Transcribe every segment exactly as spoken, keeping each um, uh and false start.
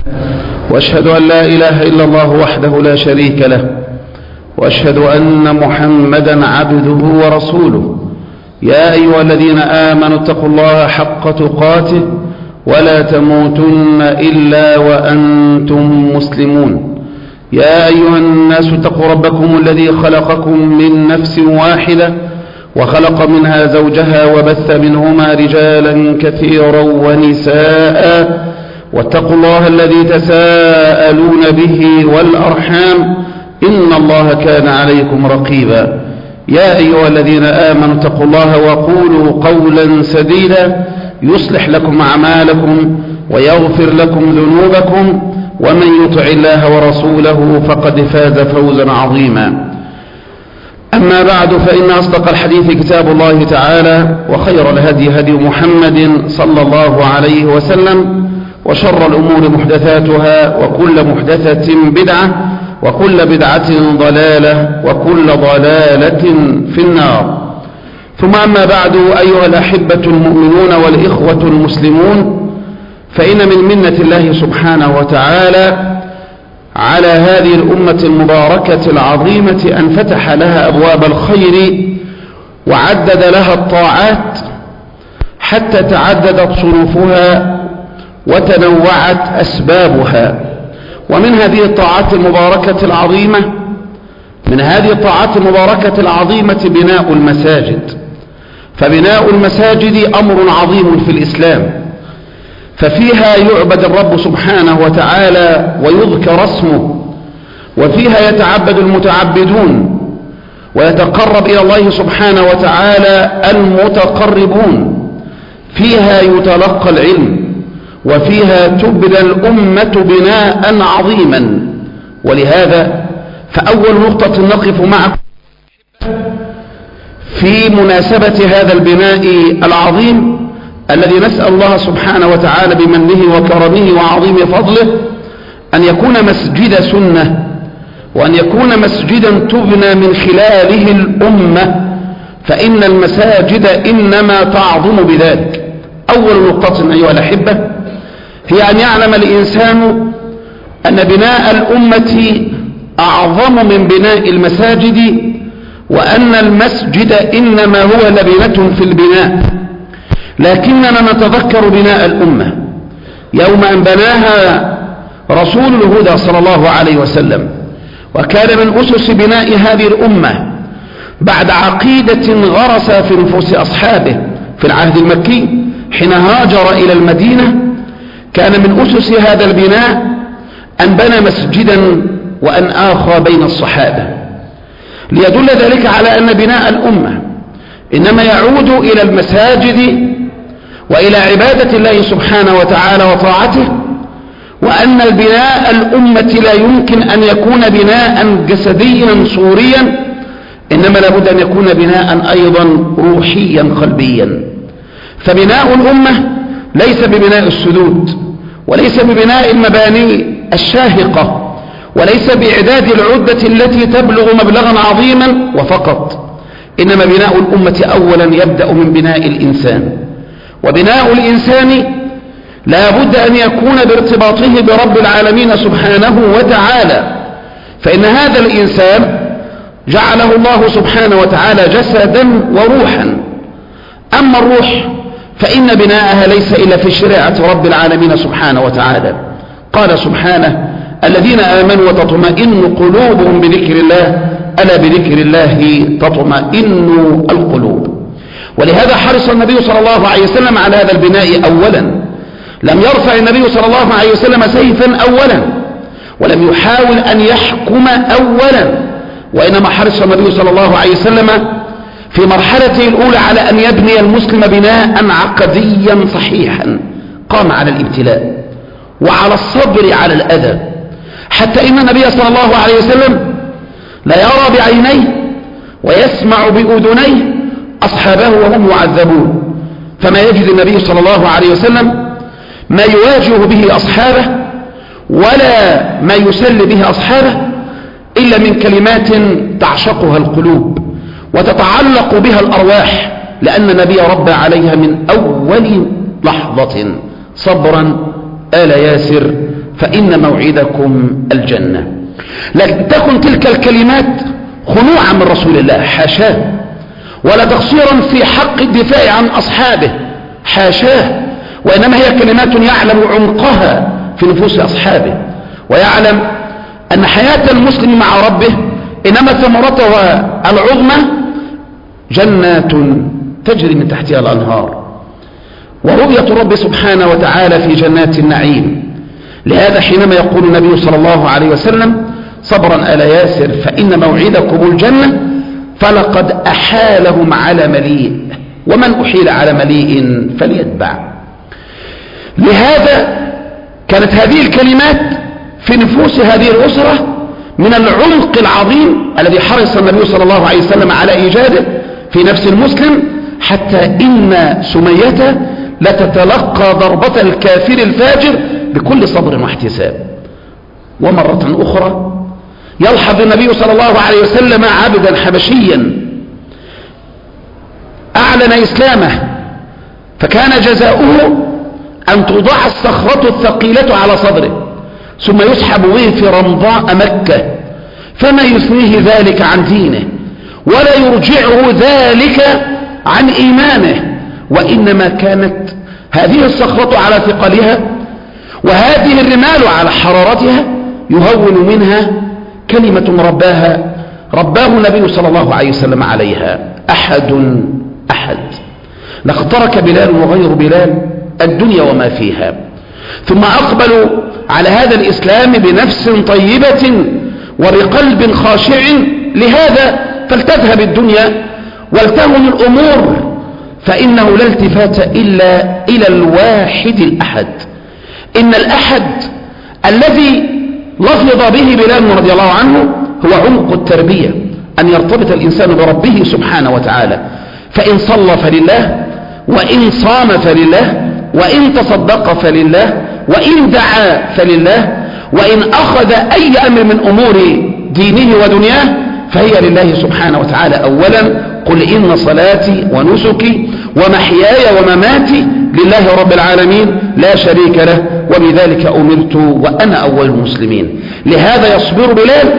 وأشهد أن لا إله إلا الله وحده لا شريك له، وأشهد أن محمدا عبده ورسوله. يا أيها الذين آمنوا اتقوا الله حق تقاته ولا تموتن إلا وأنتم مسلمون. يا أيها الناس اتقوا ربكم الذي خلقكم من نفس واحدة وخلق منها زوجها وبث منهما رجالا كثيرا ونساء، واتقوا الله الذي تساءلون به والأرحام إن الله كان عليكم رقيبا. يا أيها الذين آمنوا اتقوا الله وقولوا قولا سديدا يصلح لكم أعمالكم ويغفر لكم ذنوبكم، ومن يطع الله ورسوله فقد فاز فوزا عظيما. أما بعد، فإن أصدق الحديث كتاب الله تعالى، وخير الهدي هدي محمد صلى الله عليه وسلم، وشر الأمور محدثاتها، وكل محدثة بدعة، وكل بدعة ضلالة، وكل ضلالة في النار. ثم أما بعد، أيها الأحبة المؤمنون والإخوة المسلمون، فإن من منة الله سبحانه وتعالى على هذه الأمة المباركة العظيمة أن فتح لها أبواب الخير وعدد لها الطاعات حتى تعددت صنوفها وتنوعت أسبابها. ومن هذه الطاعات المباركة العظيمة من هذه الطاعات المباركة العظيمة بناء المساجد. فبناء المساجد أمر عظيم في الإسلام، ففيها يعبد الرب سبحانه وتعالى ويذكر اسمه، وفيها يتعبد المتعبدون ويتقرب إلى الله سبحانه وتعالى المتقربون. فيها يتلقى العلم، وفيها تبنى الأمة بناء عظيما. ولهذا فأول نقطة نقف معكم في مناسبة هذا البناء العظيم الذي نسأل الله سبحانه وتعالى بمنه وكرمه وعظيم فضله أن يكون مسجد سنة، وأن يكون مسجدا تبنى من خلاله الأمة، فإن المساجد إنما تعظم بذلك. أول نقطة أيها الأحبة هي أن يعلم الإنسان أن بناء الأمة أعظم من بناء المساجد، وأن المسجد إنما هو لبنة في البناء، لكننا نتذكر بناء الأمة يوم أن بناها رسول الهدى صلى الله عليه وسلم، وكان من أسس بناء هذه الأمة بعد عقيدة غرس في نفوس أصحابه في العهد المكي حين هاجر إلى المدينة. كان من أسس هذا البناء أن بنى مسجدا وأن آخى بين الصحابة، ليدل ذلك على أن بناء الأمة إنما يعود إلى المساجد وإلى عبادة الله سبحانه وتعالى وطاعته، وأن البناء الأمة لا يمكن أن يكون بناء جسديا صوريا، إنما لابد أن يكون بناء أيضا روحيا قلبيا. فبناء الأمة ليس ببناء السدود، وليس ببناء المباني الشاهقة، وليس بإعداد العدة التي تبلغ مبلغا عظيما وفقط، إنما بناء الأمة أولا يبدأ من بناء الإنسان. وبناء الإنسان لا بد أن يكون بارتباطه برب العالمين سبحانه وتعالى، فإن هذا الإنسان جعله الله سبحانه وتعالى جسدا وروحا. أما الروح فإن بناءها ليس إلا في شريعة رب العالمين سبحانه وتعالى. قال سبحانه: الذين آمنوا وتطمئن قلوبهم بذكر الله، ألا بذكر الله تطمئن القلوب. ولهذا حرص النبي صلى الله عليه وسلم على هذا البناء أولا. لم يرفع النبي صلى الله عليه وسلم سيفا أولا، ولم يحاول أن يحكم أولا، وإنما حرص النبي صلى الله عليه وسلم في مرحلته الأولى على أن يبني المسلم بناء عقديا صحيحا قام على الابتلاء وعلى الصبر على الأذى، حتى إن النبي صلى الله عليه وسلم لا يرى بعينيه ويسمع بأذنيه أصحابه وهم يعذبون. فما يجد النبي صلى الله عليه وسلم ما يواجه به أصحابه ولا ما يسل به أصحابه إلا من كلمات تعشقها القلوب وتتعلق بها الأرواح، لأن النبي ربى عليها من أول لحظة. صبرا آل ياسر فإن موعدكم الجنة. لكن تكن تلك الكلمات خنوعا من رسول الله، حاشاه، ولا تقصيرا في حق الدفاع عن أصحابه، حاشاه، وإنما هي كلمات يعلم عمقها في نفوس أصحابه، ويعلم أن حياة المسلم مع ربه إنما ثمرتها العظمى جنات تجري من تحتها الأنهار، ورؤية الرب سبحانه وتعالى في جنات النعيم. لهذا حينما يقول النبي صلى الله عليه وسلم: صبرا آل ياسر فإن موعدكم الجنة، فلقد أحالهم على مليء، ومن أحيل على مليء فليتبع. لهذا كانت هذه الكلمات في نفوس هذه الأسرة من العمق العظيم الذي حرص النبي صلى الله عليه وسلم على إيجاده في نفس المسلم، حتى إن سمية لتتلقى ضربة الكافر الفاجر بكل صبر واحتساب. ومرة أخرى يلحظ النبي صلى الله عليه وسلم عبدا حبشيا أعلن إسلامه، فكان جزاؤه أن توضع الصخرة الثقيلة على صدره ثم يسحب به في رمضاء مكة، فما يثنيه ذلك عن دينه ولا يرجعه ذلك عن إيمانه، وإنما كانت هذه الصخرة على ثقلها وهذه الرمال على حرارتها يهون منها كلمة رباها رباه النبي صلى الله عليه وسلم عليها: أحد أحد. لقد ترك بلال وغير بلال الدنيا وما فيها، ثم أقبلوا على هذا الإسلام بنفس طيبة وبقلب خاشع. لهذا فلتذهب الدنيا ولتهن الأمور، فإنه لا التفات إلا إلى الواحد الأحد. إن الأحد الذي لفظ به بلال رضي الله عنه هو عمق التربية، أن يرتبط الإنسان بربه سبحانه وتعالى، فإن صلى فلله، وإن صام فلله، وإن تصدق فلله، وإن دعا فلله، وإن أخذ أي أمر من أمور دينه ودنياه فهي لله سبحانه وتعالى أولا. قل إن صلاتي ونسكي ومحياي ومماتي لله رب العالمين لا شريك له وبذلك أمرت وأنا أول المسلمين. لهذا يصبر بلال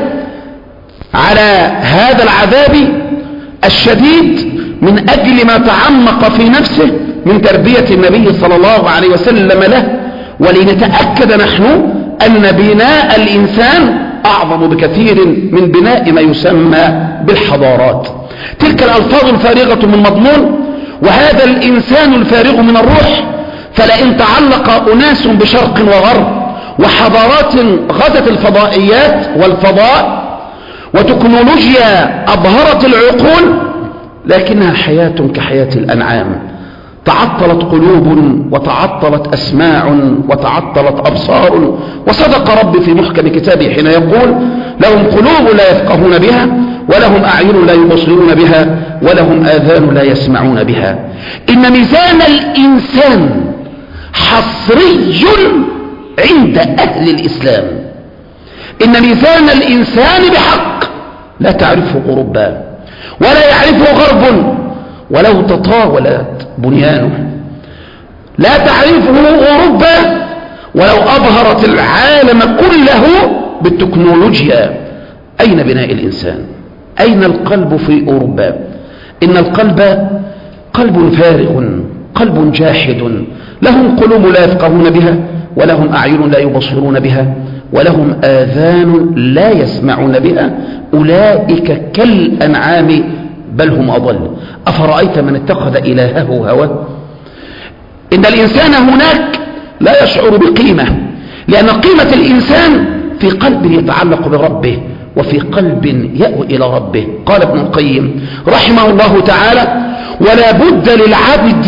على هذا العذاب الشديد من أجل ما تعمق في نفسه من تربية النبي صلى الله عليه وسلم له، ولنتأكد نحن أن بناء الإنسان أعظم بكثير من بناء ما يسمى بالحضارات. تلك الألفاظ الفارغة من مضمون، وهذا الإنسان الفارغ من الروح، فلئن تعلق أناس بشرق وغرب وحضارات غزت الفضائيات والفضاء وتكنولوجيا أبهرت العقول، لكنها حياة كحياة الأنعام. تعطلت قلوب وتعطلت أسماع وتعطلت أبصار، وصدق ربي في محكم كتابه حين يقول: لهم قلوب لا يفقهون بها، ولهم أعين لا يبصرون بها، ولهم آذان لا يسمعون بها. إن ميزان الإنسان حصري عند أهل الإسلام. إن ميزان الإنسان بحق لا تعرفه أوروبا ولا يعرفه غرب، ولو تطاولت بنيانه لا تعرفه أوروبا، ولو أبهرت العالم كله بالتكنولوجيا. أين بناء الإنسان؟ أين القلب في أوروبا؟ إن القلب قلب فارغ، قلب جاحد، لهم قلوب لا يفقهون بها، ولهم أعين لا يبصرون بها، ولهم آذان لا يسمعون بها، أولئك كالأنعام بل هم أضل. أفرأيت من اتخذ إلهه هواه؟ إن الإنسان هناك لا يشعر بقيمة، لأن قيمة الإنسان في قلب يتعلق بربه وفي قلب يأوي إلى ربه. قال ابن القيم رحمه الله تعالى: ولا بد للعبد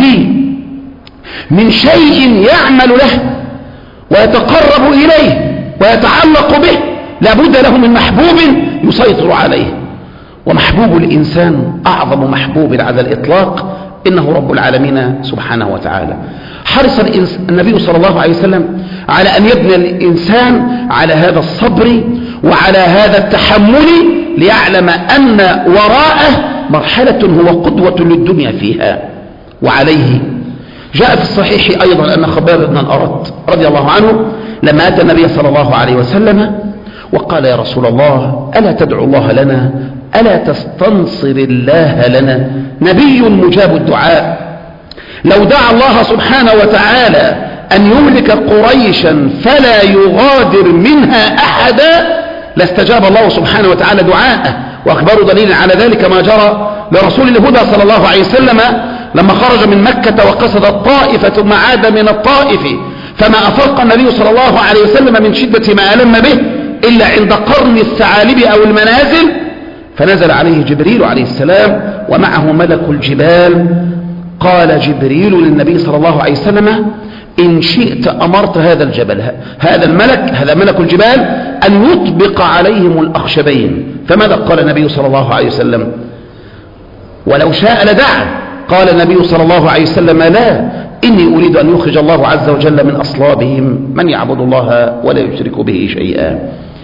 من شيء يعمل له ويتقرب إليه ويتعلق به، لا بد له من محبوب يسيطر عليه. ومحبوب الإنسان أعظم محبوب على الإطلاق إنه رب العالمين سبحانه وتعالى. حرص النبي صلى الله عليه وسلم على أن يبني الإنسان على هذا الصبر وعلى هذا التحمل، ليعلم أن وراءه مرحلة هو قدوة للدنيا فيها. وعليه جاء في الصحيح أيضا أن خباب بن الأرت رضي الله عنه لما أتى النبي صلى الله عليه وسلم وقال يا رسول الله ألا تدعو الله لنا ألا تستنصر الله لنا؟ نبي مجاب الدعاء، لو دعا الله سبحانه وتعالى أن يهلك قريشا فلا يغادر منها أحدا لاستجاب الله سبحانه وتعالى دعاءه. وأخبار دليل على ذلك ما جرى لرسول الهدى صلى الله عليه وسلم لما خرج من مكة وقصد الطائف ثم عاد من الطائف، فما أفاق النبي صلى الله عليه وسلم من شدة ما ألم به إلا عند قرن الثعالب أو المنازل، فنزل عليه جبريل عليه السلام ومعه ملك الجبال. قال جبريل للنبي صلى الله عليه وسلم إن شئت أمرت هذا الجبل، هذا الملك هذا ملك الجبال، أن يطبق عليهم الأخشبين. فماذا قال النبي صلى الله عليه وسلم؟ ولو شاء لدعا. قال النبي صلى الله عليه وسلم لا، إني أريد أن يخرج الله عز وجل من أصلابهم من يعبد الله ولا يشرك به شيئا.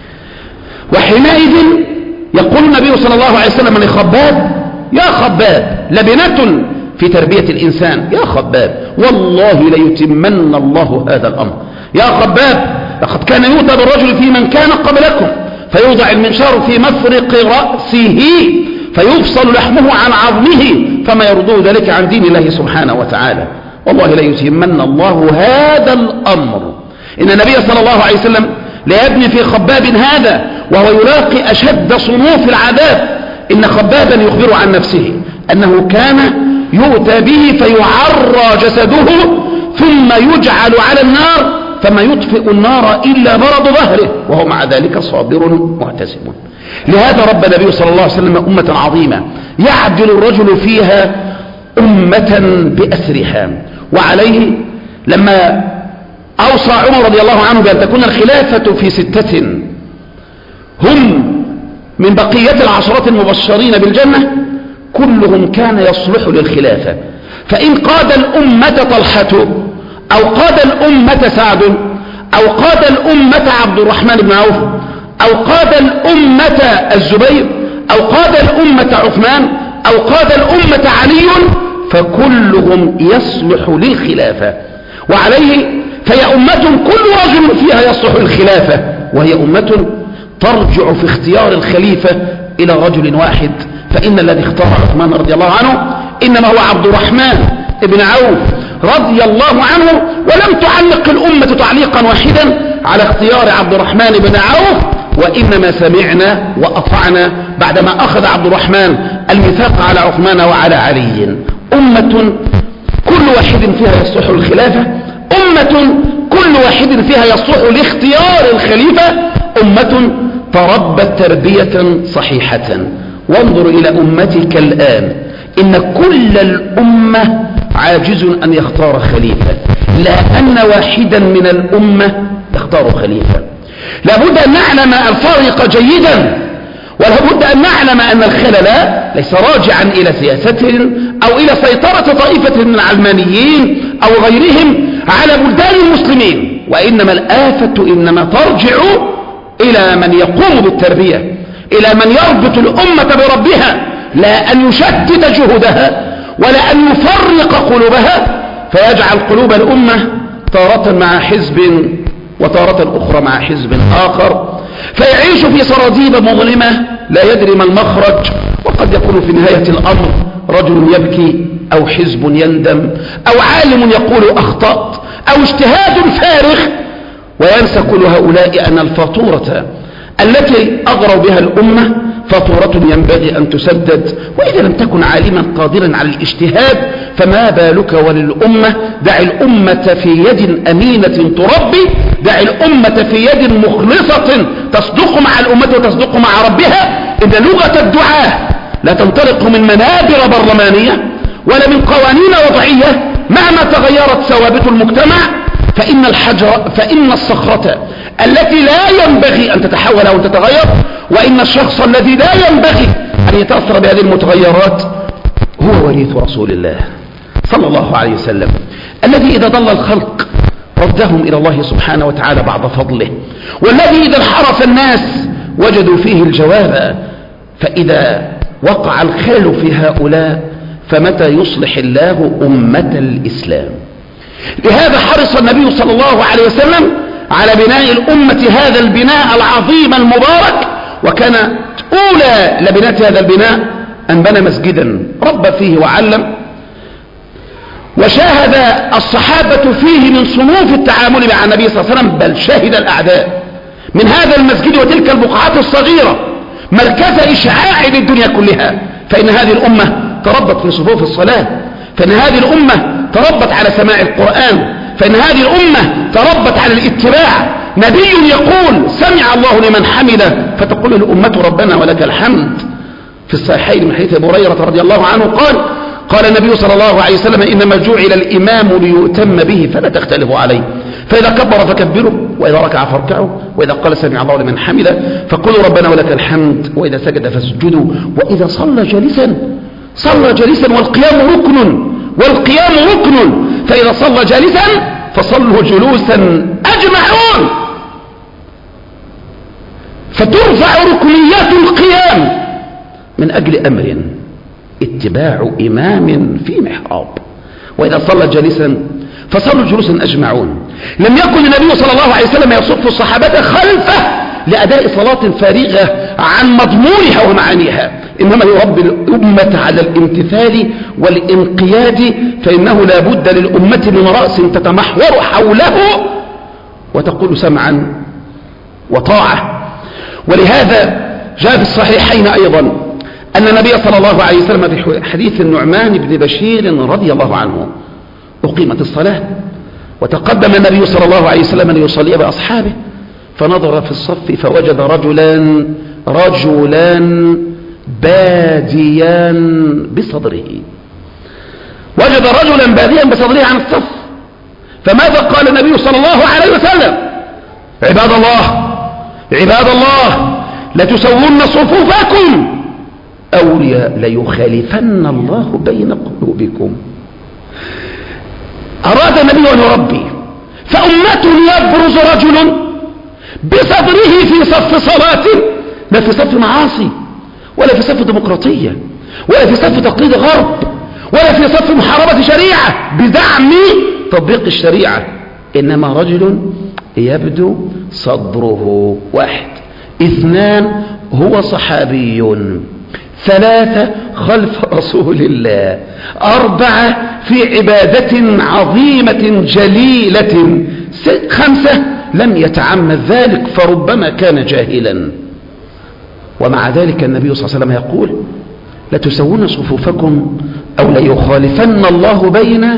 وحينئذ يقول النبي صلى الله عليه وسلم لخباب يا خباب، لبنة في تربية الإنسان، يا خباب والله ليتمن الله هذا الأمر. يا خباب لقد كان يؤتى بالرجل في من كان قبلكم فيوضع المنشار في مفرق رأسه فيفصل لحمه عن عظمه فما يرضو ذلك عن دين الله سبحانه وتعالى. والله ليتمن الله هذا الأمر. إن النبي صلى الله عليه وسلم لا يبني في خباب هذا وهو يلاقي أشد صنوف العذاب. إن خبابا يخبر عن نفسه أنه كان يؤتى به فيعرى جسده ثم يجعل على النار فما يطفئ النار إلا برد ظهره وهو مع ذلك صابر محتسب. لهذا رب النبي صلى الله عليه وسلم أمة عظيمة يعدل الرجل فيها أمة بأسرها. وعليه لما أوصى عمر رضي الله عنه بأن تكون الخلافة في ستة هم من بقية العشرات المبشرين بالجنة كلهم كان يصلح للخلافة، فإن قاد الأمة طلحة أو قاد الأمة سعد أو قاد الأمة عبد الرحمن بن عوف أو قاد الأمة الزبير أو قاد الأمة عثمان أو قاد الأمة علي فكلهم يصلح للخلافة. وعليه فهي أمة كل رجل فيها يصلح للخلافة، وهي أمة ترجع في اختيار الخليفة إلى رجل واحد، فإن الذي اختار عثمان رضي الله عنه إنما هو عبد الرحمن بن عوف رضي الله عنه، ولم تعلق الأمة تعليقا واحدا على اختيار عبد الرحمن بن عوف، وإنما سمعنا وأطعنا بعدما أخذ عبد الرحمن الميثاق على عثمان وعلى علي. أمة كل واحد فيها يصلح الخلافة، أمة كل واحد فيها يصلح لاختيار الخليفة، أمة تربت تربية صحيحة. وانظر إلى أمتك الآن، إن كل الأمة عاجز أن يختار خليفة، لا أن واحدا من الأمة يختار خليفة. لابد أن نعلم الفارق جيدا، ولابد أن نعلم أن الخلل ليس راجعا إلى سياسة أو إلى سيطرة طائفة من العلمانيين أو غيرهم على بلدان المسلمين، وإنما الآفة إنما ترجع إلى من يقوم بالتربية، إلى من يربط الأمة بربها، لا أن يشتت جهدها ولا أن يفرق قلوبها فيجعل قلوب الأمة تارة مع حزب وتارة أخرى مع حزب آخر، فيعيش في سراديب مظلمة لا يدري ما المخرج. وقد يكون في نهاية الأمر رجل يبكي أو حزب يندم أو عالم يقول أخطأت أو اجتهاد فارغ، وينسى كل هؤلاء أن الفاتورة التي أغروا بها الأمة فاتورة ينبغي أن تسدد. وإذا لم تكن عالما قادرا على الاجتهاد فما بالك وللأمة؟ دع الأمة في يد أمينة تربي، دع الأمة في يد مخلصة تصدق مع الأمة وتصدق مع ربها. إن لغة الدعاء لا تنطلق من منابر برلمانية ولا من قوانين وضعية مهما تغيرت ثوابت المجتمع، فإن الحجر فإن الصخرة التي لا ينبغي أن تتحول أو تتغير، وإن الشخص الذي لا ينبغي أن يتأثر بهذه المتغيرات هو وريث رسول الله صلى الله عليه وسلم، الذي إذا ضل الخلق ردهم إلى الله سبحانه وتعالى بعد فضله، والذي إذا انحرف الناس وجدوا فيه الجواب. فإذا وقع الخلل في هؤلاء فمتى يصلح الله أمة الإسلام؟ لهذا حرص النبي صلى الله عليه وسلم على بناء الأمة هذا البناء العظيم المبارك، وكان أولى لبناء هذا البناء أن بنى مسجدا رب فيه وعلم، وشاهد الصحابة فيه من صنوف التعامل مع النبي صلى الله عليه وسلم، بل شهد الأعداء من هذا المسجد وتلك البقعات الصغيرة مركز إشعاع للدنيا كلها. فإن هذه الأمة تربت في صفوف الصلاة، فإن هذه الأمة تربت على سماع القرآن، فإن هذه الأمة تربت على الاتباع. نبي يقول سمع الله لمن حمده، فتقول الأمة ربنا ولك الحمد. في الصحيحين من حديث أبي هريرة رضي الله عنه قال قال النبي صلى الله عليه وسلم إنما جعل الإمام ليؤتم به فلا تختلفوا عليه، فإذا كبر فكبروا، وإذا ركع فاركعوا، وإذا قال سمع الله لمن حمده فقولوا ربنا ولك الحمد، وإذا سجد فاسجدوا، وإذا صلى جالسا صلى جالسا، والقيام ركن والقيام ركن، فإذا صلى جالسا فصلوا جلوسا أجمعون. فترفع ركنيات القيام من أجل أمر اتباع إمام في محراب، وإذا صلى جالسا فصلوا جلوسا أجمعون. لم يكن النبي صلى الله عليه وسلم يصف الصحابة خلفه لأداء صلاة فارغة عن مضمونها ومعانيها، إنما يربي الأمة على الامتثال والانقياد، فإنه لا بد للأمة من رأس تتمحور حوله وتقول سمعا وطاعة. ولهذا جاء في الصحيحين أيضا أن النبي صلى الله عليه وسلم في حديث النعمان بن بشير رضي الله عنه أقيمت الصلاة وتقدم النبي صلى الله عليه وسلم ليصلي بأصحابه، فنظر في الصف فوجد رجلان رجلان باديان بصدره، وجد رجلا باديا بصدره عن الصف. فماذا قال النبي صلى الله عليه وسلم؟ عباد الله عباد الله لتسوون صفوفكم أو ليخالفن الله بين قلوبكم. أراد النبي أن يربي، فأمة يبرز رجل بصدره في صف صلاة، لا في صف معاصي، ولا في صف ديمقراطية، ولا في صف تقليد غرب، ولا في صف محاربة شريعة بدعم تطبيق الشريعة، إنما رجل يبدو صدره. واحد. اثنان هو صحابي. ثلاثة خلف رسول الله. أربعة في عبادة عظيمة جليلة. خمسة لم يتعمد ذلك فربما كان جاهلا. ومع ذلك النبي صلى الله عليه وسلم يقول لتسوون صفوفكم أو ليخالفن الله بين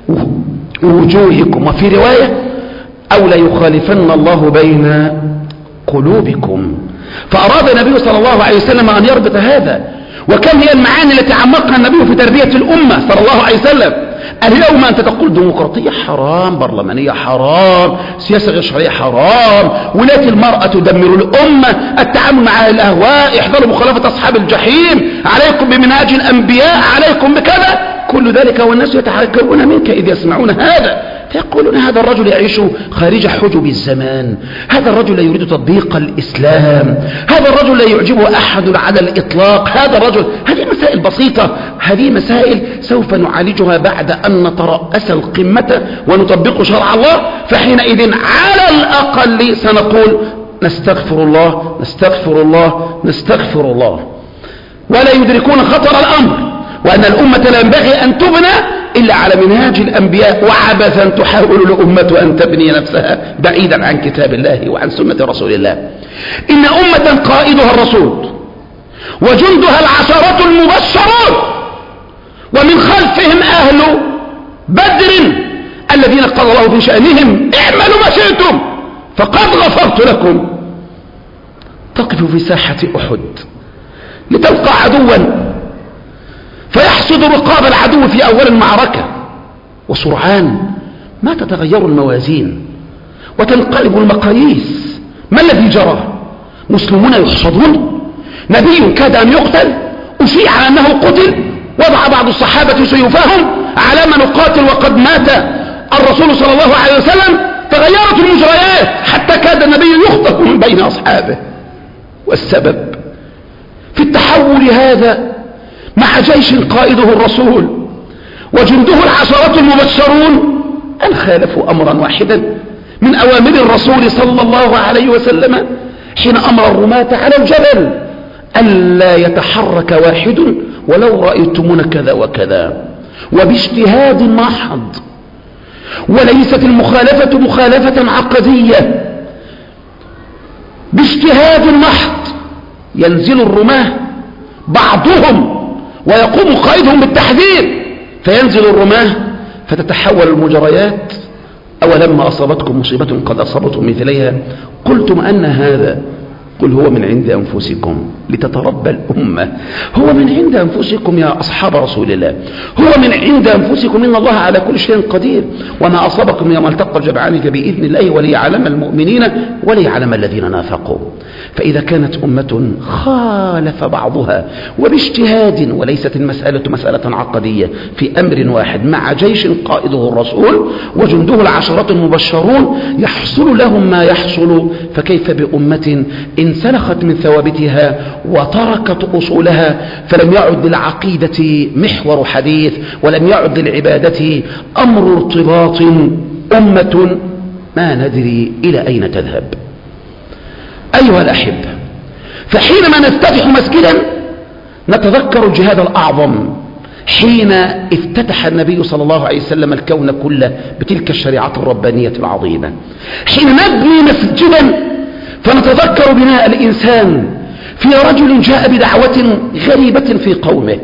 وجوهكم، وفي رواية أو ليخالفن الله بين قلوبكم. فأراد النبي صلى الله عليه وسلم أن يربط هذا. وكم هي المعاني التي عمقها النبي في تربية الأمة صلى الله عليه وسلم. اليوم أنت تقول ديمقراطية حرام، برلمانية حرام، سياسة غير شرعية حرام، ولاية المرأة تدمر الأمة، التعامل مع أهل الأهواء، احذروا مخالفة أصحاب الجحيم، عليكم بمنهاج الأنبياء، عليكم بكذا. كل ذلك والناس يتحكرون منك إذ يسمعون هذا، فيقولون هذا الرجل يعيش خارج حجب الزمان، هذا الرجل لا يريد تطبيق الإسلام، هذا الرجل لا يعجبه أحد على الإطلاق، هذا الرجل. هذه مسائل بسيطة، هذه مسائل سوف نعالجها بعد أن نترأس القمة ونطبق شرع الله. فحينئذ على الأقل سنقول نستغفر الله نستغفر الله نستغفر الله، ولا يدركون خطر الأمر، وأن الأمة لا ينبغي أن تبنى إلا على منهاج الأنبياء. وعبثا تحاول الأمة أن تبني نفسها بعيدا عن كتاب الله وعن سنة رسول الله. إن أمة قائدها الرسول وجندها العشرة المبشرون، ومن خلفهم أهل بدر الذين قال الله في شأنهم اعملوا ما شئتم فقد غفرت لكم. تقف في ساحة أحد لتلقى عدوا فيحصد رقاب العدو في أول المعركة، وسرعان ما تتغير الموازين وتنقلب المقاييس. ما الذي جرى؟ مسلمون يحصدون، نبي كاد أن يقتل أشيع أنه قتل، وضع بعض الصحابة سيوفهم على من نقاتل وقد مات الرسول صلى الله عليه وسلم. تغيرت المجريات حتى كاد النبي يخطف من بين أصحابه. والسبب في التحول هذا مع جيش قائده الرسول وجنده العشرة المبشرون أن خالفوا أمرا واحدا من أوامر الرسول صلى الله عليه وسلم حين أمر الرماة على الجبل ألا يتحرك واحد ولو رأيتمون كذا وكذا، وباجتهاد محض، وليست المخالفة مخالفة عقدية، باجتهاد محض ينزل الرماة بعضهم ويقوم قائدهم بالتحذير، فينزل الرماة فتتحول المجريات. أولما أصابتكم مصيبة قد أصابتم مثليها قلتم أن هذا، قل هو من عند أنفسكم لتتربى الأمة. هو من عند أنفسكم يا أصحاب رسول الله، هو من عند أنفسكم، إن الله على كل شيء قدير. وما أصابكم يوم التقى الجمعان فبإذن الله وليعلم المؤمنين وليعلم الذين نافقوا. فإذا كانت أمة خالف بعضها وباجتهاد، وليست المسألة مسألة عقدية، في أمر واحد مع جيش قائده الرسول وجنده العشرات المبشرون يحصل لهم ما يحصل، فكيف بأمة انسلخت من ثوابتها وتركت أصولها، فلم يعد للعقيدة محور حديث، ولم يعد للعبادة أمر ارتباط. أمة ما ندري إلى أين تذهب. أيها الأحبة، فحينما نفتتح مسجدا نتذكر الجهاد الأعظم حين افتتح النبي صلى الله عليه وسلم الكون كله بتلك الشريعة الربانية العظيمة. حين نبني مسجدا فنتذكر بناء الإنسان في رجل جاء بدعوة غريبة في قومه،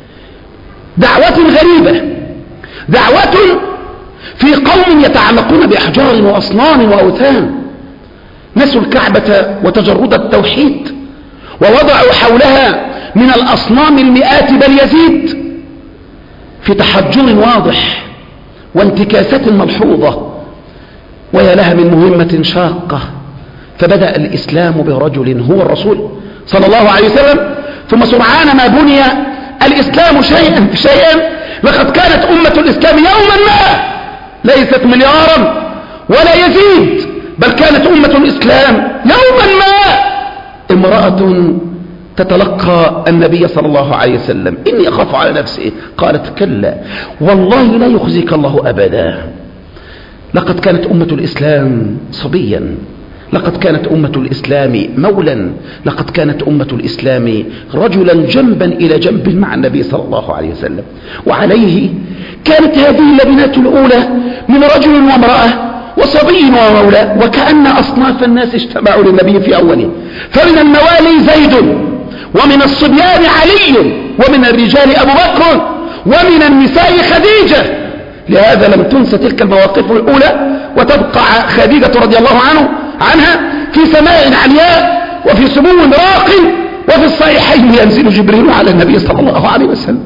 دعوة غريبة، دعوة في قوم يتعلقون بأحجار وأصنام وأوثان، نسوا الكعبة وتجرد التوحيد، ووضعوا حولها من الأصنام المئات بل يزيد، في تحجر واضح وانتكاسات ملحوظة. ويا لها من مهمة شاقة. فبدأ الإسلام برجل هو الرسول صلى الله عليه وسلم، ثم سرعان ما بني الإسلام شيئا فشيئا. لقد كانت أمة الإسلام يوما ما ليست مليارا ولا يزيد، بل كانت أمة الإسلام يوما ما امرأة تتلقى النبي صلى الله عليه وسلم: إني أخاف على نفسي. قالت: كلا والله لا يخزيك الله أبدا. لقد كانت أمة الإسلام صبيا، لقد كانت أمة الإسلام مولا، لقد كانت أمة الإسلام رجلا جنبا إلى جنب مع النبي صلى الله عليه وسلم. وعليه كانت هذه اللبنات الأولى من رجل وامرأة وصبي ومولى، وكأن أصناف الناس اجتمعوا للنبي في أوله. فمن الموالي زيد، ومن الصبيان علي، ومن الرجال أبو بكر، ومن النساء خديجة. لهذا لم تنسى تلك المواقف الأولى، وتبقى خديجة رضي الله عنه عنها في سماء علياء وفي سمو راق، وفي الصحيحين ينزل جبريل على النبي صلى الله عليه وسلم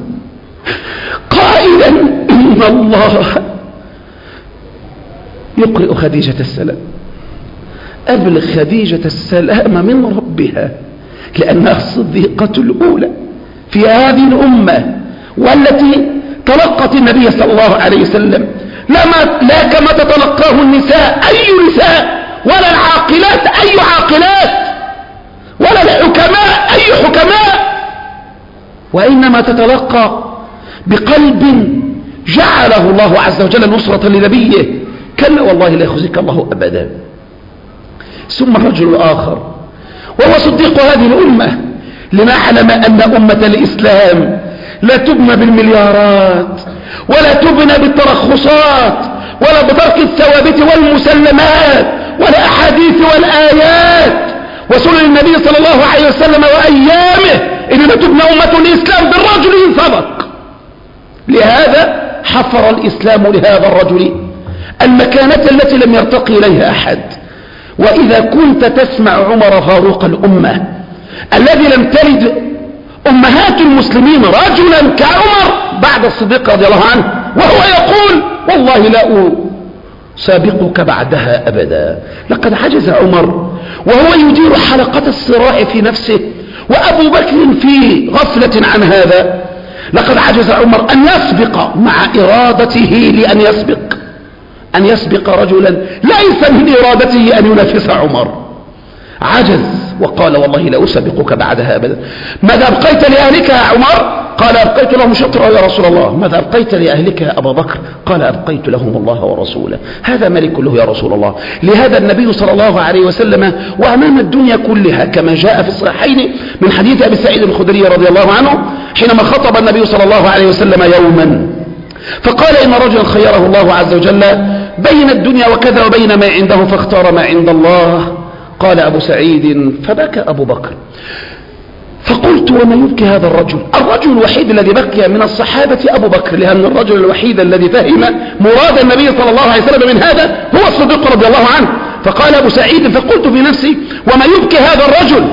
قائلا: إن الله يقرئ خديجة السلام. أبلغ خديجة السلام من ربها، لأنها الصديقة الأولى في هذه الأمة، والتي تلقت النبي صلى الله عليه وسلم لما لا كما تتلقاه النساء، أي نساء، ولا العاقلات أي عاقلات، ولا الحكماء أي حكماء، وإنما تتلقى بقلب جعله الله عز وجل نصرة لنبيه. كلا والله لا يخزيك الله أبدا. ثم الرجل الآخر وهو صديق هذه الأمة، لنعلم أن أمة الإسلام لا تبنى بالمليارات، ولا تبنى بالترخصات، ولا بترك الثوابت والمسلمات، ولا أحاديث والآيات وسنن النبي صلى الله عليه وسلم وأيامه، إنما تبنى أمة الإسلام بالرجل سبق. لهذا حفر الإسلام لهذا الرجل المكانة التي لم يرتقي إليها أحد. وإذا كنت تسمع عمر فاروق الأمة الذي لم تلد أمهات المسلمين رجلا كعمر بعد الصديق رضي الله عنه، وهو يقول: والله لا سابقك بعدها أبدا. لقد عجز عمر وهو يدير حلقة الصراع في نفسه، وأبو بكر في غفلة عن هذا. لقد عجز عمر أن يسبق مع إرادته لأن يسبق أن يسبق رجلا ليس من إرادته أن ينافس عمر عجز وقال والله لا أسبقك بعدها أبدا. ماذا أبقيت لأهلك يا عمر؟ قال أبقيت لهم شطرا يا رسول الله. ماذا أبقيت لأهلك يا أبا بكر؟ قال أبقيت لهم الله ورسوله. هذا ملك له يا رسول الله. لهذا النبي صلى الله عليه وسلم وأمام الدنيا كلها كما جاء في الصحيحين من حديث أبي سعيد الخدري رضي الله عنه حينما خطب النبي صلى الله عليه وسلم يوما فقال إن رجلا خيره الله عز وجل بين الدنيا وكذا وبين ما عنده فاختار ما عند الله. قال أبو سعيد فبكى أبو بكر. فقلت وما يبكي هذا الرجل؟ الرجل الوحيد الذي بكي من الصحابة أبو بكر، لأن الرجل الوحيد الذي فهم مراد النبي صلى الله عليه وسلم من هذا هو الصديق رضي الله عنه. فقال أبو سعيد فقلت في نفسي وما يبكي هذا الرجل؟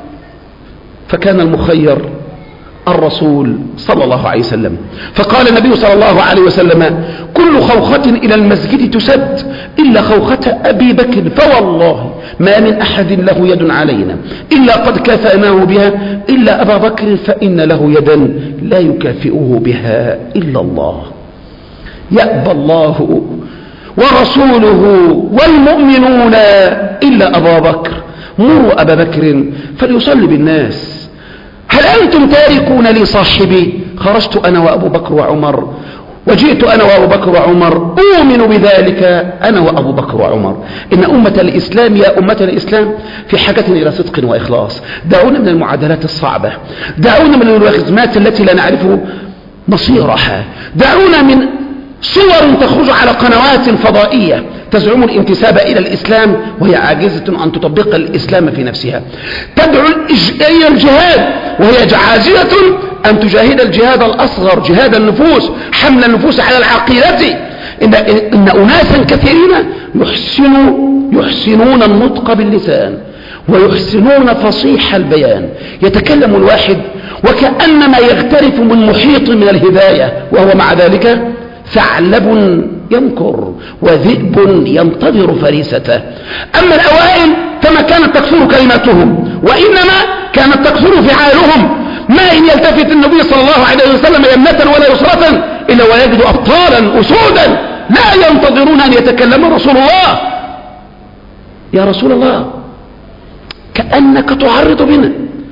فكان المخير الرسول صلى الله عليه وسلم. فقال النبي صلى الله عليه وسلم كل خوخة إلى المسجد تسد إلا خوخة أبي بكر فوالله ما من أحد له يد علينا إلا قد كافأناه بها إلا أبا بكر فإن له يدا لا يكافئه بها إلا الله. يأبى الله ورسوله والمؤمنون إلا أبا بكر مروا أبا بكر فليصلي بالناس. هل أنتم تاركون لي صاحبي؟ خرجت أنا وأبو بكر وعمر وجئت أنا وأبو بكر وعمر أؤمن بذلك أنا وأبو بكر وعمر. إن أمة الإسلام يا أمة الإسلام في حاجة إلى صدق وإخلاص. دعونا من المعادلات الصعبة، دعونا من الوخزمات التي لا نعرف مصيرها، دعونا من صور تخرج على قنوات فضائية تزعم الانتساب إلى الإسلام وهي عاجزة أن تطبق الإسلام في نفسها، تدعو إلى الجهاد وهي عاجزة أن تجاهد الجهاد الأصغر جهاد النفوس، حمل النفوس على العقيدة. إن, إن أناسا كثيرين يحسنوا يحسنون النطق باللسان ويحسنون فصيح البيان، يتكلم الواحد وكأنما يغترف من محيط من الهداية وهو مع ذلك ثعلب ينكر وذئب ينتظر فريسته. أما الأوائل فما كانت تكثر كلماتهم وإنما كانت تكثر فعالهم. ما إن يلتفت النبي صلى الله عليه وسلم يمنة ولا يسرة إلا ويجد أبطالا أسودا لا ينتظرون أن يتكلم رسول الله. يا رسول الله كأنك تعرض بنا،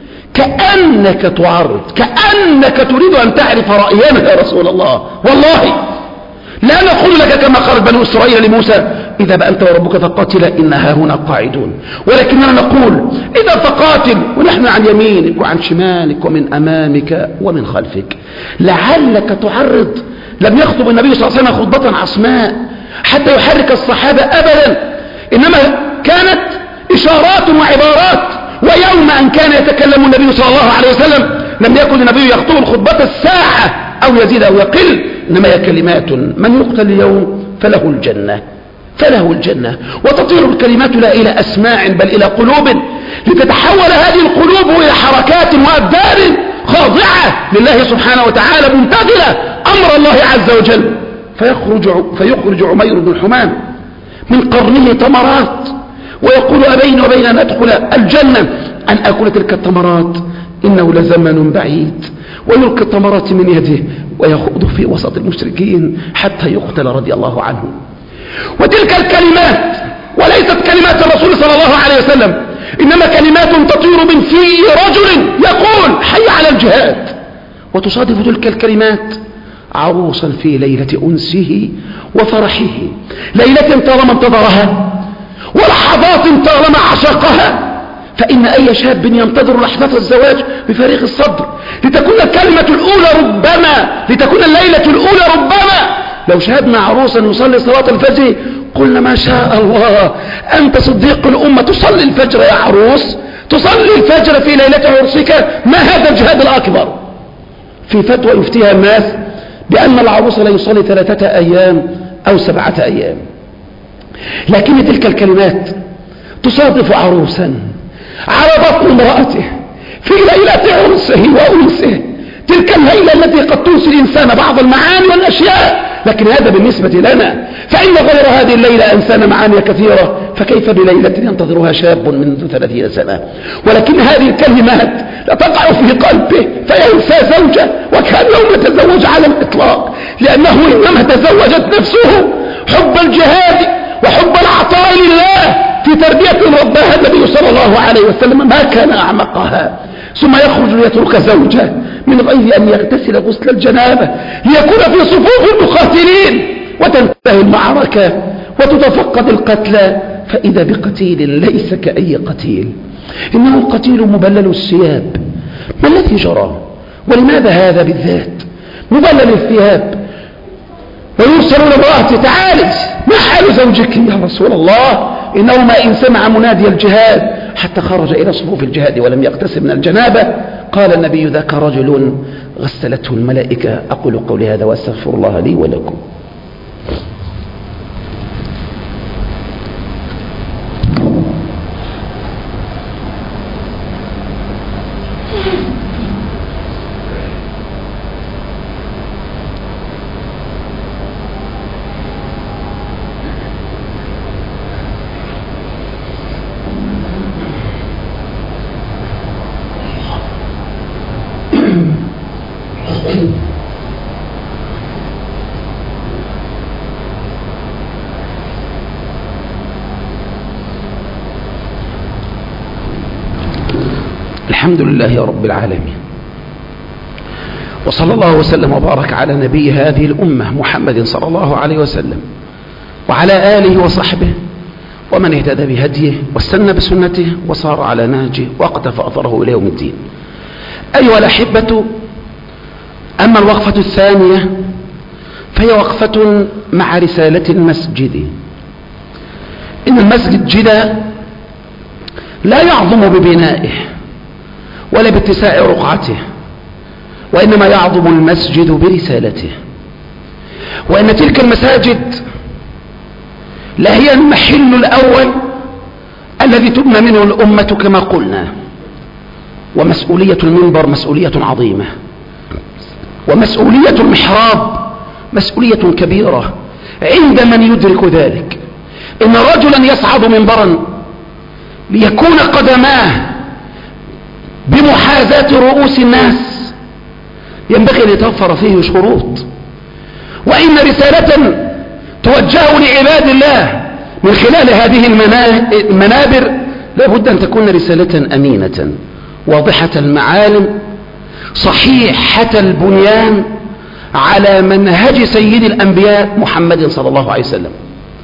كأنك تعرض، كأنك تريد أن تعرف رأينا يا رسول الله. والله لا نقول لك كما قال بنو إسرائيل لموسى إذا أنت وربك فقاتلا إنها هنا قاعدون، ولكننا نقول إذا فقاتل ونحن عن يمينك وعن شمالك ومن أمامك ومن خلفك. لعلك تعرض. لم يخطب النبي صلى الله عليه وسلم خطبة عصماء حتى يحرك الصحابة أبدا، إنما كانت إشارات وعبارات. ويوم أن كان يتكلم النبي صلى الله عليه وسلم لم يكن النبي يخطب الخطبة الساعة أو يزيد أو يقل، إنما هي كلمات من يقتل اليوم فله الجنة فله الجنة. وتطير الكلمات لا إلى أسماع بل إلى قلوب، لتتحول هذه القلوب إلى حركات وأبدان خاضعة لله سبحانه وتعالى منتظرة أمر الله عز وجل. فيخرج, فيخرج عمير بن الحمام من قرنه تمرات ويقول أبين وبين أن أدخل الجنة أن أكل تلك التمرات إنه لزمن بعيد، ويلقي التمرات من يده ويخوض في وسط المشركين حتى يقتل رضي الله عنه. وتلك الكلمات وليست كلمات الرسول صلى الله عليه وسلم، إنما كلمات تطير من في رجل يقول حي على الجهاد. وتصادف تلك الكلمات عروسا في ليلة أنسه وفرحه، ليلة طالما انتظرها ولحظات طالما عشقها. فإن أي شاب ينتظر لحظة الزواج بفارغ الصدر، لتكون الكلمة الأولى ربما، لتكون الليلة الأولى ربما. لو شاهدنا عروسا يصلي صلاة الفجر قلنا ما شاء الله أنت صديق الأمة، تصلي الفجر يا عروس، تصلي الفجر في ليلة عرسك، ما هذا الجهاد الأكبر؟ في فتوى يفتيها الناس بأن العروس لا يصلي ثلاثة أيام أو سبعة أيام. لكن تلك الكلمات تصادف عروسا على بطن امرأته في ليلة عرسه وأنسه، تلك الليلة التي قد تنسي الإنسان بعض المعاني والأشياء، لكن هذا بالنسبة لنا، فإن غير هذه الليلة أنسان معاني كثيرة، فكيف بليلة ينتظرها شاب منذ ثلاثين سنة؟ ولكن هذه الكلمات لا تقع في قلبه فينسى زوجه وكان يوم تزوج على الإطلاق، لأنه إنما تزوجت نفسه حب الجهاد وحب العطاء لله في في تربية ربها النبي صلى الله عليه وسلم ما كان أعمقها، ثم يخرج ليترك زوجه من غير أن يغتسل غسل الجنابة ليكون في صفوف المقاتلين، وتنتهي المعركة وتتفقد القتلى، فإذا بقتيل ليس كأي قتيل، إنه قتيل مبلل الثياب. ما الذي جرى؟ ولماذا هذا بالذات؟ مبلل الثياب ويرسل لامرأته تعالي ما حال زوجك يا رسول الله؟ إنه ما إن سمع منادي الجهاد حتى خرج إلى صفوف الجهاد ولم يغتسل من الجنابة. قال النبي ذاك رجل غسلته الملائكة. أقول قولي هذا وأستغفر الله لي ولكم. الحمد لله رب العالمين، وصلى الله وسلم وبارك على نبي هذه الأمة محمد صلى الله عليه وسلم وعلى آله وصحبه ومن اهتدى بهديه واستنى بسنته وصار على نهجه واقتفى أثره إلى يوم الدين. أيها الأحبة، أما الوقفة الثانية فهي وقفة مع رسالة المسجد. إن المسجد جدا لا يعظم ببنائه ولا باتساع رقعته، وإنما يعظم المسجد برسالته. وإن تلك المساجد لا هي المحل الأول الذي تبنى منه الأمة كما قلنا، ومسؤولية المنبر مسؤولية عظيمة، ومسؤولية المحراب مسؤولية كبيرة عند من يدرك ذلك. إن رجلا يصعد منبرا ليكون قدماه بمحاذاة رؤوس الناس ينبغي أن يتوفر فيه شروط. وإن رسالة توجه لعباد الله من خلال هذه المنابر لابد أن تكون رسالة أمينة واضحة المعالم صحيحة البنيان على منهج سيد الأنبياء محمد صلى الله عليه وسلم.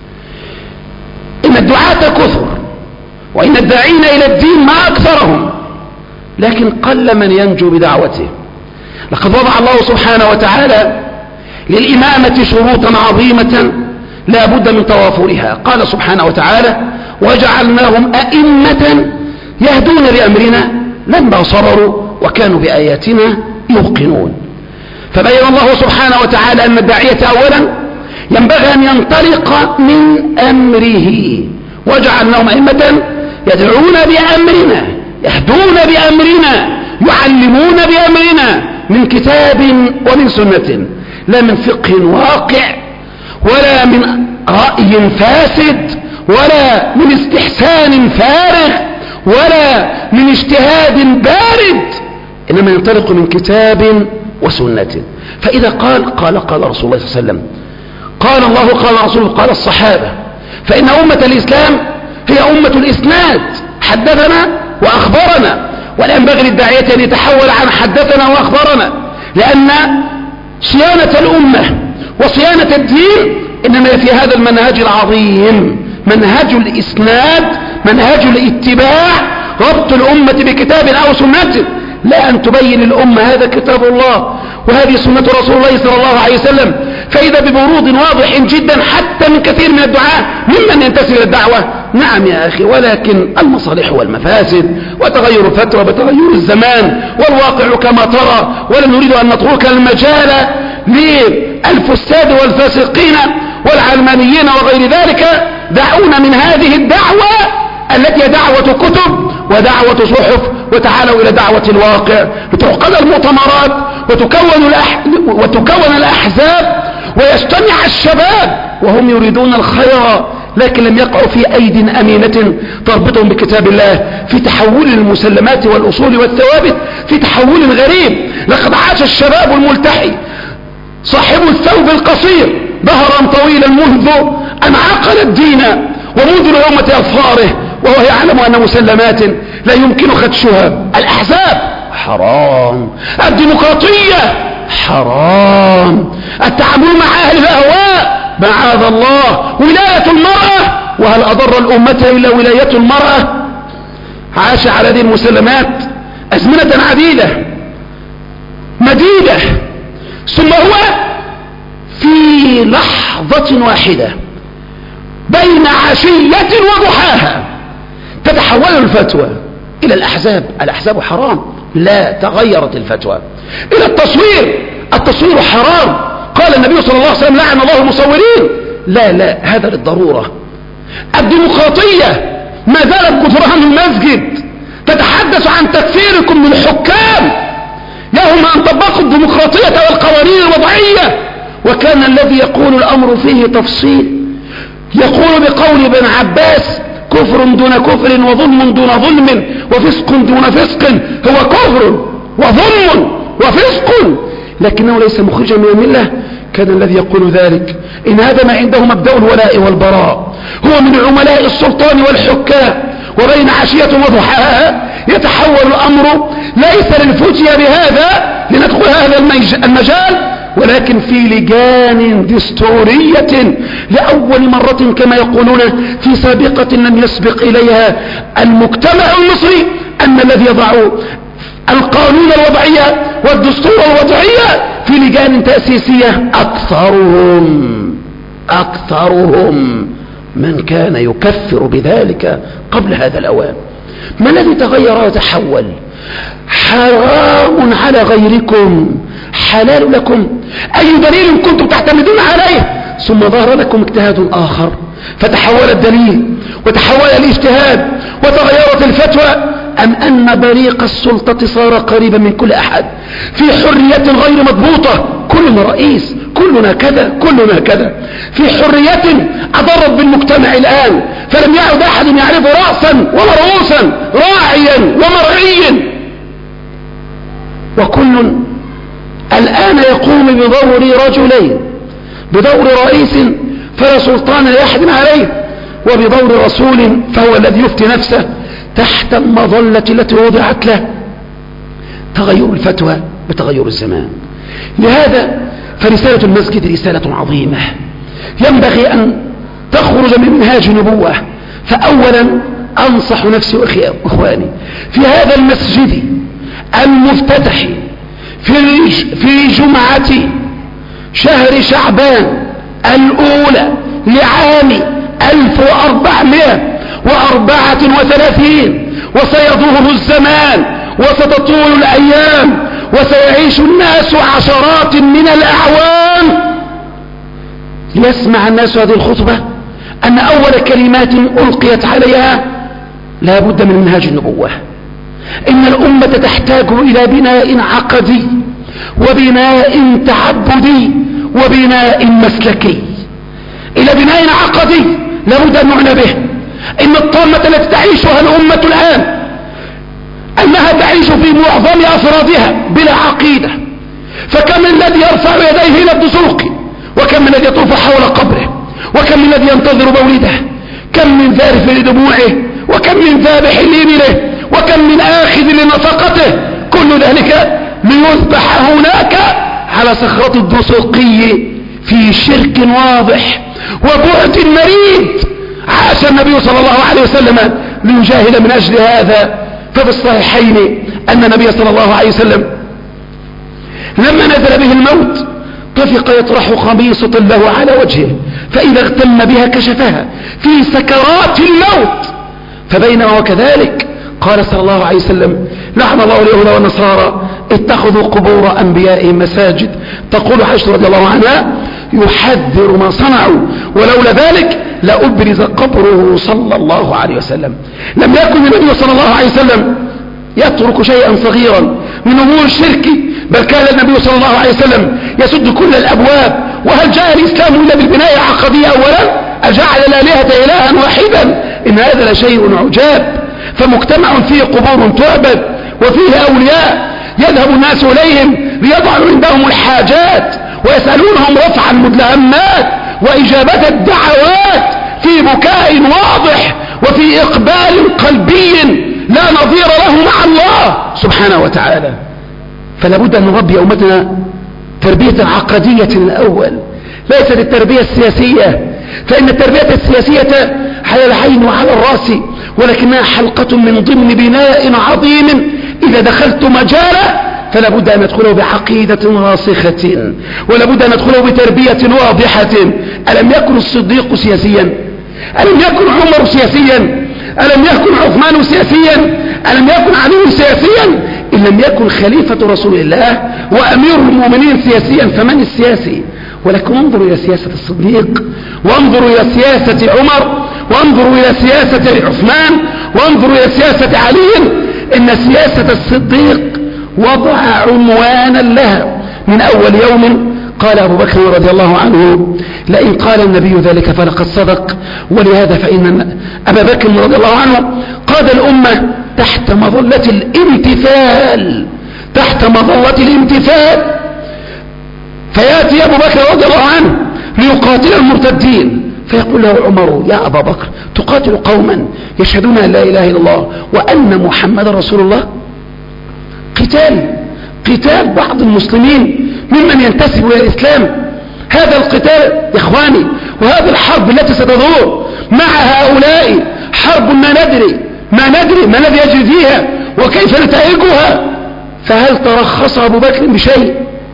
إن الدعاة كثر، وإن الداعين إلى الدين ما أكثرهم، لكن قل من ينجو بدعوته. لقد وضع الله سبحانه وتعالى للإمامة شروطا عظيمة لا بد من توافرها. قال سبحانه وتعالى: وجعلناهم أئمة يهدون بأمرنا لما صبروا وكانوا بآياتنا يوقنون. فبين الله سبحانه وتعالى أن الداعية أولا ينبغي أن ينطلق من أمره. وجعلناهم أئمة يدعون بأمرنا يهدون بأمرنا يعلمون بأمرنا من كتاب ومن سنة، لا من فقه واقع ولا من رأي فاسد ولا من استحسان فارغ ولا من اجتهاد بارد، إنما ينطلق من كتاب وسنة. فإذا قال قال قال رسول الله صلى الله عليه وسلم، قال الله قال رسوله قال الصحابة، فإن أمة الإسلام هي أمة الإسناد، حدثنا وأخبرنا. ولا ينبغي للداعية أن يتحول عن حدثنا وأخبرنا، لأن صيانة الأمة وصيانة الدين إنما في هذا المنهج العظيم، منهج الإسناد، منهج الاتباع، ربط الأمة بكتاب أو سنة، لا أن تبين الأمة هذا كتاب الله وهذه سنة رسول الله صلى الله عليه وسلم، فإذا ببرود واضح جدا حتى من كثير من الدعاة ممن ينتسب الدعوة. نعم يا أخي، ولكن المصالح والمفاسد وتغير الفترة بتغير الزمان والواقع كما ترى، ولا نريد أن نترك المجال للفساد والفاسقين والعلمانيين وغير ذلك. دعونا من هذه الدعوة التي هي دعوة كتب ودعوة صحف، وتعالوا إلى دعوة الواقع، لتعقد المؤتمرات وتكون, الأح... وتكون الأحزاب ويجتمع الشباب وهم يريدون الخير، لكن لم يقعوا في أيد أمينة تربطهم بكتاب الله، في تحول المسلمات والأصول والثوابت، في تحول غريب. لقد عاش الشباب الملتحي صاحب الثوب القصير دهرا طويلا منذ أن عقل الدين ومنذ لأمة أظفاره وهو يعلم أن مسلمات لا يمكن خدشها. الأحزاب حرام، الديمقراطية حرام، التعامل مع أهل الأهواء معاذ الله، ولاية المرأة، وهل أضر الأمة إلا ولاية المرأة؟ عاش على هذه المسلمات أزمنة عديدة مديدة، ثم هو في لحظة واحدة بين عشية وضحاها تتحول الفتوى إلى الأحزاب. الأحزاب حرام، لا، تغيرت الفتوى إلى التصوير، التصوير حرام، قال النبي صلى الله عليه وسلم لعن الله المصورين. لا لا، هذا للضرورة. الديمقراطية ما زالت جدران المسجد تتحدث عن تكفيركم من الحكام، لهم أن طبقوا الديمقراطية والقوانين الوضعية. وكان الذي يقول الأمر فيه تفصيل، يقول بقول ابن عباس: كفر دون كفر وظلم دون ظلم وفسق دون فسق. هو كفر وظلم وفسق لكنه ليس مخرجا من الملة. كان الذي يقول ذلك إن هذا ما عنده مبدأ الولاء والبراء، هو من عملاء السلطان والحكام، وبين عشية وضحاها يتحول الأمر ليس للفتية بهذا لندخل هذا المجال، ولكن في لجان دستورية لأول مرة كما يقولون في سابقة لم يسبق إليها المجتمع المصري، أن الذي يضع القانون الوضعية والدستور الوضعية في لجان تأسيسية أكثرهم أكثرهم من كان يكفر بذلك قبل هذا الأوان. ما الذي تغير وتحول؟ حرام على غيركم حلال لكم. أي دليل كنتم تعتمدون عليه؟ ثم ظهر لكم اجتهاد آخر فتحول الدليل وتحول الاجتهاد وتغيرت الفتوى، أم أن بريق السلطة صار قريبا من كل أحد في حرية غير مضبوطة؟ كلنا رئيس، كلنا كذا، كلنا كذا، في حرية أضرت بالمجتمع الآن، فلم يعد أحد يعرف رأسا ومرؤوسا، راعيا ومرعيا، وكل الآن يقوم بدور رجلين، بدور رئيس فلا سلطان لأحد عليه، وبدور رسول فهو الذي يفتي نفسه تحت المظلة التي وضعت له. تغير الفتوى بتغير الزمان. لهذا فرسالة المسجد رسالة عظيمة ينبغي أن تخرج من منهاج نبوة. فأولا أنصح نفسي وإخواني في هذا المسجد المفتتح في في جمعة شهر شعبان الأولى لعام ألف وأربعمائة وأربعة وثلاثين، وسيطول الزمان وستطول الأيام وسيعيش الناس عشرات من الأعوام ليسمع الناس هذه الخطبة، أن أول كلمات ألقيت عليها لا بد من منهاج النبوة. إن الأمة تحتاج إلى بناء عقدي وبناء تعبدي وبناء مسلكي، إلى بناء عقدي لا بد أن نعنى به. إن الطامة التي تعيشها الأمة الآن أنها تعيش في معظم أفرادها بلا عقيدة، فكم الذي يرفع يديه إلى الدسوق، وكم الذي يطوف حول قبره، وكم الذي ينتظر مولده، كم من ذارف لدموعه، وكم من ذابح لإبله، وكم من آخذ لنفقته، كل ذلك ليذبح هناك على صخرة الدسوقي في شرك واضح وبعد مريد. عاش النبي صلى الله عليه وسلم ليجاهد من أجل هذا. ففي الصحيحين أن النبي صلى الله عليه وسلم لما نزل به الموت طفق يطرح خميصة له على وجهه، فإذا اغتم بها كشفها في سكرات الموت. فبينما وكذلك قال صلى الله عليه وسلم: لعن الله اليهود والنصارى اتخذوا قبور أنبيائهم مساجد. تقول عائشة رضي الله عنها: يحذر ما صنعوا ولولا ذلك لأبرز قبره صلى الله عليه وسلم. لم يكن النبي صلى الله عليه وسلم يترك شيئا صغيرا من أمور الشرك، بل كان النبي صلى الله عليه وسلم يسد كل الأبواب. وهل جاء الإسلام إلا بالبناء العقدية أولا؟ أجعل الآلهة إلها واحدا؟ إن هذا لشيء عجاب. فمجتمع فيه قبور تعبد وفيه أولياء يذهب الناس إليهم ليضعوا عندهم الحاجات ويسألونهم رفع المدلهمات وإجابة الدعوات، في بكاء واضح وفي إقبال قلبي لا نظير له مع الله سبحانه وتعالى. فلا بد أن نربي أمتنا تربية عقدية الأول، ليست التربية السياسية، فإن التربية السياسية على العين وعلى الرأس، ولكنها حلقة من ضمن بناء عظيم إذا دخلت مجاله فلا بد أن ندخله بعقيدة راسخة، ولا بد أن ندخله بتربية واضحة. ألم يكن الصديق سياسيا؟ ألم يكن عمر سياسيا؟ ألم يكن عثمان سياسيا؟ ألم يكن علي سياسيا؟ إن لم يكن خليفة رسول الله وأمير المؤمنين سياسيا فمن السياسي؟ ولكن انظروا إلى سياسة الصديق، وانظروا إلى سياسة عمر، وانظروا إلى سياسة عثمان، وانظروا إلى سياسة علي. إن سياسة الصديق وضع عنوانا لها من أول يوم. قال أبو بكر رضي الله عنه: لئن قال النبي ذلك فلقد صدق. ولهذا فإن أبا بكر رضي الله عنه قاد الأمة تحت مظلة الامتثال، تحت مظلة الامتثال. فيأتي أبو بكر رضي الله عنه ليقاتل المرتدين، فيقول له عمر: يا أبا بكر، تقاتل قوما يشهدون أن لا إله إلا الله وأن محمد رسول الله؟ قتال قتال بعض المسلمين ممن ينتسب إلى الإسلام، هذا القتال يا إخواني، وهذه الحرب التي ستدور مع هؤلاء حرب ما ندري ما ندري ما الذي يجري فيها وكيف نتائجها. فهل ترخص أبو بكر بشيء؟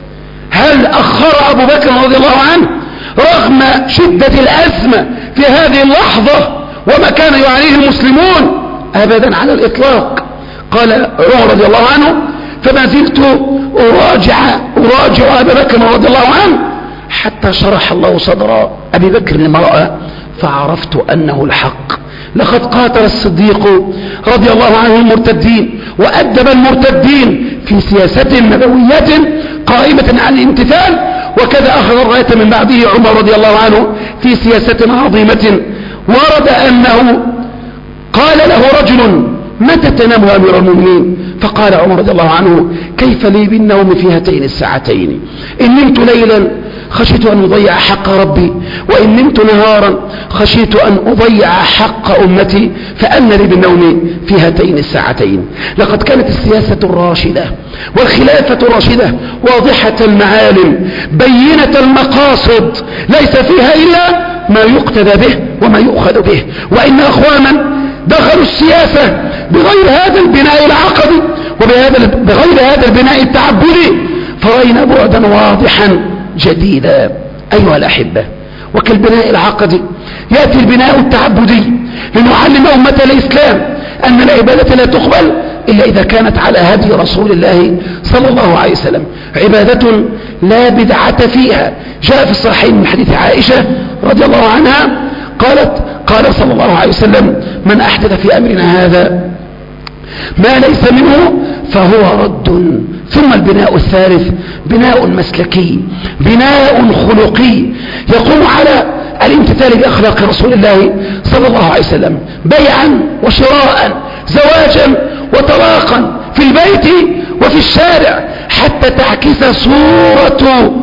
هل أخر أبو بكر رضي الله عنه رغم شدة الأزمة في هذه اللحظة وما كان يعانيه المسلمون؟ أبدا على الإطلاق. قال عمر رضي الله عنه: فما زلت أراجع أراجع أبي بكر رضي الله عنه حتى شرح الله صدر أبي بكر لما رأى، فعرفت أنه الحق. لقد قاتل الصديق رضي الله عنه المرتدين وأدب المرتدين في سياسة نبوية قائمة على الامتثال، وكذا أخذ الراية من بعده عمر رضي الله عنه في سياسة عظيمة. ورد أنه قال له رجل: متى تنام يا أمير المؤمنين؟ فقال عمر رضي الله عنه: كيف لي بالنوم في هاتين الساعتين؟ إن نمت ليلا خشيت أن أضيع حق ربي، وإن نمت نهارا خشيت أن أضيع حق أمتي، فأن لي بالنوم في هاتين الساعتين. لقد كانت السياسة الراشدة والخلافة الراشدة واضحة المعالم بينة المقاصد، ليس فيها إلا ما يقتدى به وما يؤخذ به. وإن أخوانا دخلوا السياسة بغير هذا البناء العقدي وبغير هذا البناء التعبدي، فرأينا بعدا واضحا جديدا. أيها الأحبة، وكالبناء العقدي يأتي البناء التعبدي لنعلم أمة الإسلام أن العبادة لا تقبل إلا إذا كانت على هدي رسول الله صلى الله عليه وسلم، عبادة لا بدعة فيها. جاء في الصحيحين من حديث عائشة رضي الله عنها قالت: قال صلى الله عليه وسلم: من أحدث في أمرنا هذا ما ليس منه فهو رد. ثم البناء الثالث بناء مسلكي، بناء خلقي يقوم على الامتثال بأخلاق رسول الله صلى الله عليه وسلم، بيعا وشراء، زواجا وطلاقا، في البيت وفي الشارع، حتى تعكس صورة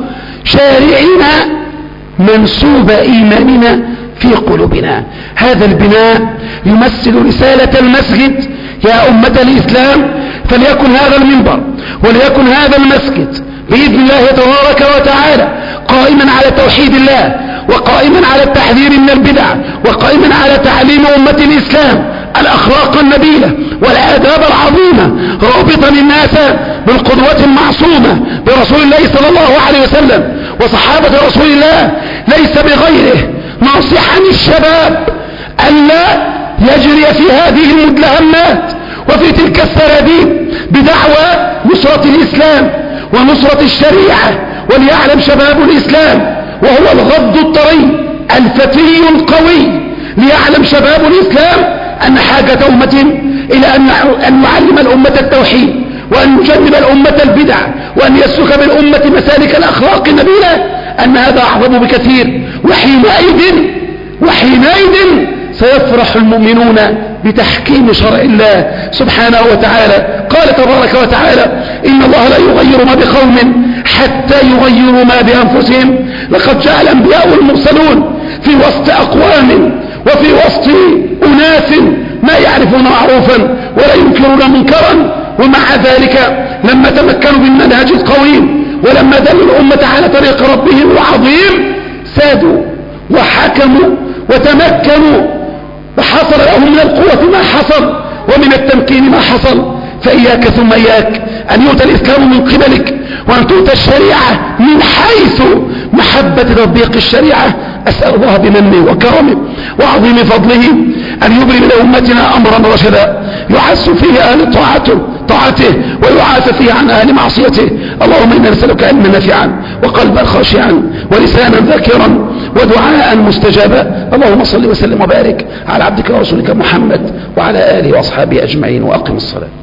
شارعنا منسوب إيماننا في قلوبنا. هذا البناء يمثل رسالة المسجد يا أمة الإسلام. فليكن هذا المنبر وليكن هذا المسجد بإذن الله تبارك وتعالى قائما على توحيد الله، وقائما على التحذير من البدع، وقائما على تعليم أمة الإسلام الأخلاق النبيلة والآداب العظيمة، رابطا الناس بالقدوة المعصومة برسول الله صلى الله عليه وسلم وصحابة رسول الله، ليس بغيره، ناصحا الشباب ألا يجري في هذه المدلهمات وفي تلك السراديب بدعوى نصرة الإسلام ونصرة الشريعة. وليعلم شباب الإسلام وهو الغض الطري الفتي القوي، ليعلم شباب الإسلام أن حاجة أمة إلى أن نعلم الأمة التوحيد، وأن نجنب الأمة البدع، وأن يسلك بالأمة مسالك الأخلاق النبيلة، أن هذا أعظم بكثير. وحينئذ وحينئذ سيفرح المؤمنون بتحكيم شرع الله سبحانه وتعالى. قال تبارك وتعالى: إن الله لا يغير ما بقوم حتى يغيروا ما بأنفسهم. لقد جاء الأنبياء والمرسلون في وسط أقوام وفي وسط أناس ما يعرفون معروفا ولا ينكرون منكرا، ومع ذلك لما تمكنوا بالمنهج القويم ولما دلوا الأمة على طريق ربهم العظيم سادوا وحكموا وتمكنوا، وحصل لهم من القوة ما حصل ومن التمكين ما حصل. فإياك ثم إياك أن يؤتى الإسلام من قبلك وأن تؤتى الشريعة من حيث محبة تطبيق الشريعة. أسأل الله بمنه وكرمه وعظيم فضله أن يبرم لأمتنا أمرا رشدا يحس فيه أهل طاعته طاعته ويعافى فيه عن أهل معصيته. اللهم إنا نسألك علما نافعا وقلبا خاشعا ولسانا ذاكرا ودعاء مستجابا. اللهم صل وسلم وبارك على عبدك ورسولك محمد وعلى آله وأصحابه أجمعين، وأقم الصلاة.